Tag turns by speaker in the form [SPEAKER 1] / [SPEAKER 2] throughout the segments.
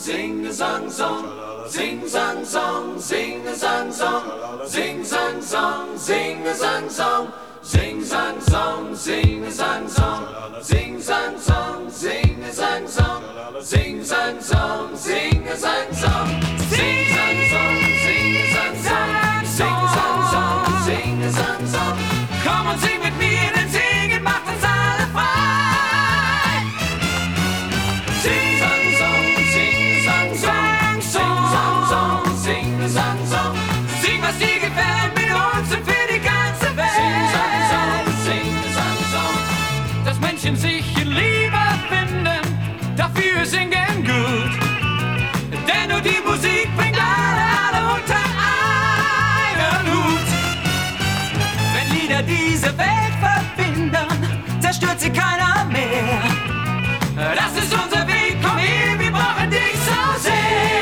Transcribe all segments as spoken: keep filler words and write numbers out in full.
[SPEAKER 1] sing a song song, sing song song, sing a song song, sing song song, sing a song song, sing song song, sing a song song, sing song song, sing a song song, sing song song, sing a song song, sing song song, sing a song song, sing song song, sing a song song. Komm und sing mit mir, denn singen macht uns alle frei. Sing song song, sing a song song, sing song song, sing a song song. Sing, was dir gefällt mit uns und für die ganze Welt. Sing song song, sing a song song. Dass Menschen sich in Liebe finden, dafür singen gut. Denn nur die Musik bringt alle, alle unter einen Hut. Wenn Lieder diese Welt verbinden, zerstört sie keiner mehr. Das ist unser Weg, komm her, wir brauchen dich so sehr.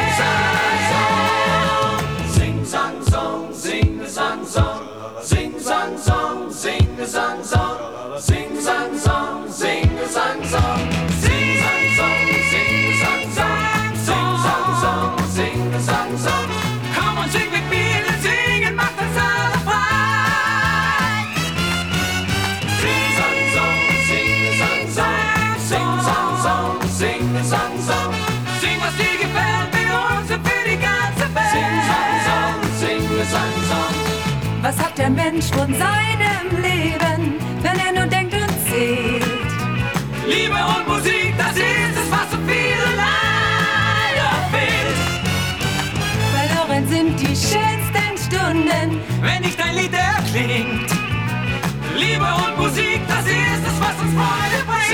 [SPEAKER 1] Sing, song, song, sing a song, song. Sing, song, song, sing a song, song. Sing, song, song, sing a song, song. Sing, song, song, sing a song, song. Sing, song, song, sing a song, song. Komm und sing mit mir, denn singen macht uns alle frei. Sing, song, song, sing a song, song. Sing, song, song, sing a song, song. Sing, was dir gefällt mit uns und für die ganze Welt. Sing, song, song, sing a song, song.
[SPEAKER 2] Was hat der Mensch von seinem Leben, wenn er nur denkt und zählt?
[SPEAKER 1] Liebe und Musik, das ist es, was so viele leider fehlt.
[SPEAKER 2] Verloren sind die schönsten Stunden,
[SPEAKER 1] Wenn nicht ein Lied erklingt. Liebe und Musik, das ist es, was uns Freude bringt.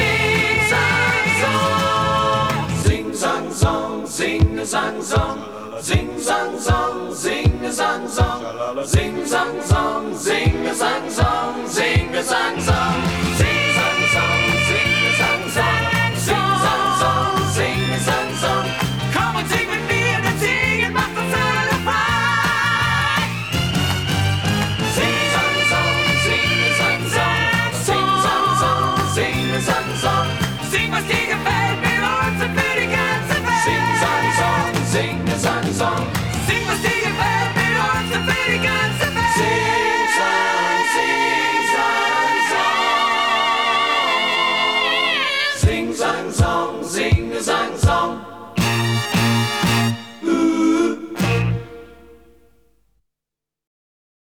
[SPEAKER 1] Sing, song, song, sing a song, song. Sing, song, song, sing a song, song. Sing, song, song, sing a song, song. Sing a song, song. Sing, song, song, sing a song, song. Sing, song, song, sing a song, song. Komm und sing mit mir, denn singen macht uns alle frei. Sing, song, song, sing a song, song. Sing, song, song, sing a song, song. Sing, was dir gefällt mit uns und für die ganze Welt. Sing, song, song, sing a song, song. Sing, was dir